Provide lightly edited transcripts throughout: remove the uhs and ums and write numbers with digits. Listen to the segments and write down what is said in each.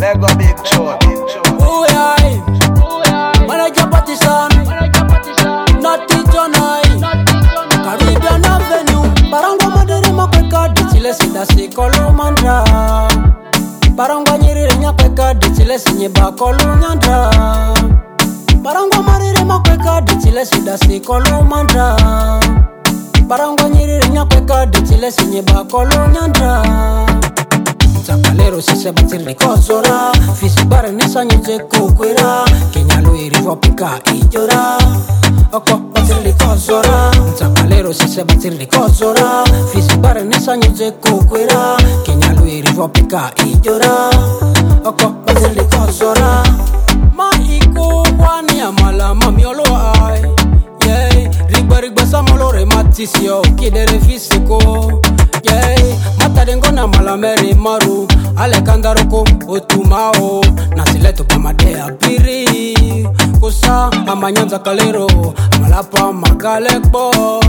Mega big tune. Oh yeah, Manager Partisan, Natty John Caribbean Avenue, Barango Madere Makweka, Dichile Sida Sikolo Mandra, Barango Nyiri Nyapeka, Dichile Sinyeba Kolu Nyandra, Barango Madere Makweka, Dichile Sida Sikolo Mandra, Barango Nyiri Nyapeka, Dichile Sinyeba Kolu Nyandra. Zakalero sise batiri kozora Fisi bare nisa nyuze kukwira Kenyalu irivo pika ijora Oko batiri kozora Zakalero sise batiri kozora Fisi bare nisa nyuze kukwira Kenyalu irivo pika ijora Oko batiri kozora Ma iku wani amala mamiolo ai Yeah, rigba samolore matisio Kidere fisiko Yeah, matadengo na malameri maru Alekandaroko otumao Nasileto pamadea piri Kusa amanyanza kalero Amalapa magalekbo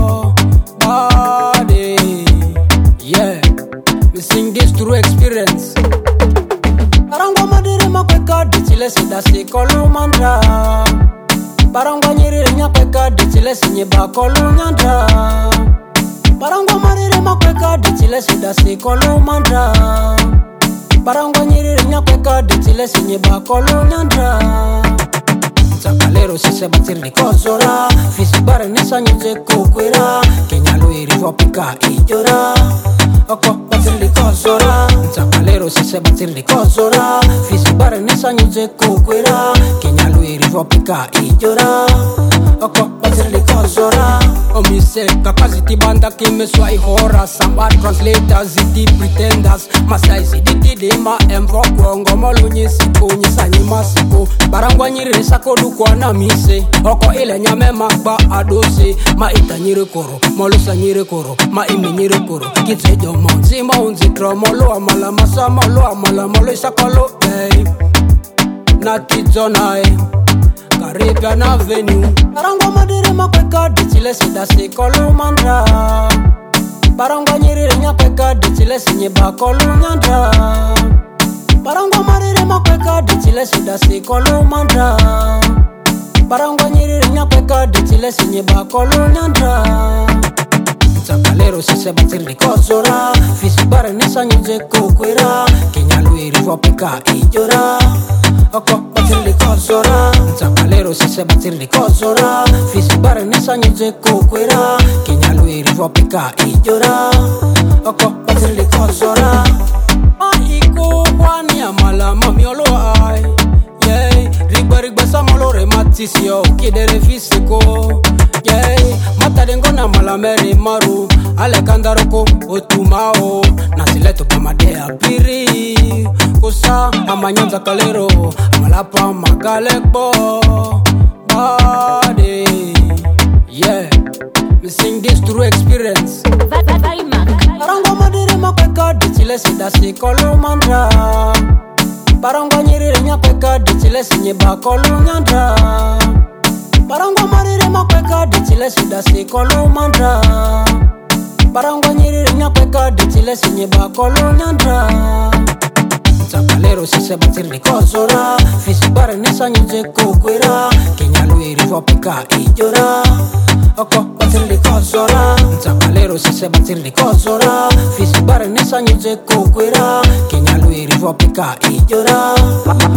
Body Yeah, we sing this through experience Barango madiri makweka Dichile sida sikolu mandra Barango nyiri nyapeka Dichile sinyeba kolu nyandra Barango marire makweka Dichile sida sikolu mandra Barango nyiri nyakweka Dichile sinyeba kolu nyandra Zakalero sise batiri kozora Fisi bare nisa nyuze kukwira Kenyalu irivo pika ijora Oko batiri kozora Zakalero sise batiri kozora Fisi bare nisa nyuze kukwira Kenyalu irivo pika ijora Oko batiri kozora Omise kakaziti banda kime swa ihora Samba translators ziti pretenders Masai zidiki dima emvo kuongo Molunyi siku nyisanyi masiku Barangwa nyiri sako dukwa na mise Oko ile nyame makba adose Ma ita nyiri koro, molusa nyiri koro Ma imi nyiri koro, kitse jomo Zima unzi tro, molo amala masa Molo amala, molo isakolo Natty John Caribbean Avenue Barango madere makweka Dichile sida sikolu mandra Barango nyiri nyakweka Dichile sinyeba kolu nyandra Barango madere makweka Dichile sida sikolu mandra Barango nyiri nyakweka Dichile sinyeba kolu nyandra Zakalero sise batiri kozora Fisi bare nisa nyuze kukwira Kenyalu irivo pika ijora Oko batiri kozora Zakalero sise batiri kozora Fisi bare nisa nyuze kukwira Kenyalu irivo pika ijora Oko batiri kozora Ma iku wani amala mamiolo ai Yeah, rigba samolore matisio Kidere fisiko Yeah, matadengo na malameri maru Alekandaroko otumao Nasileto pamadea piri Kusa amanyanza kalero Amalapa magalekbo Body Yeah, we sing this through experience Barango madiri makweka Dichile sida sikolu mandra Barango nyiri nyakweka Dichile sinyeba kolu nyandra Barango marire makweka Dichile sida sikolu mandra Barango nyiri nyakweka Dichile sinyeba kolu nyandra Zakalero sise batiri kozora Fisi bare nisa nyuze kukwira Kenyalu irivo pika ijora Oko batiri kozora Zakalero sise batiri kozora Fisi bare nisa nyuze kukwira Kenyalu irivo pika ijora